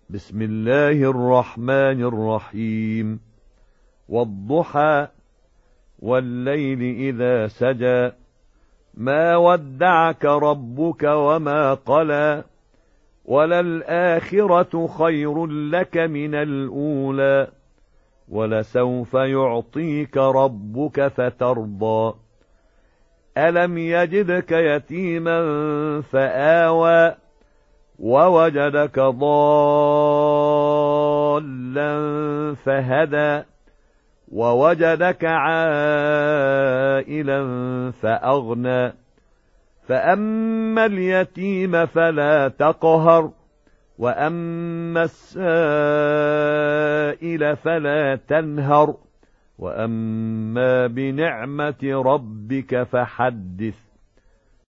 بسم الله الرحمن الرحيم. والضحى والليل إذا سجى ما ودعك ربك وما قلى وللآخرة خير لك من الأولى ولسوف يعطيك ربك فترضى ألم يجدك يتيما فآوى ووجدك ضالا فهدى ووجدك عائلا فأغنى فأما اليتيم فلا تقهر وأما السائل فلا تنهر وأما بنعمة ربك فحدث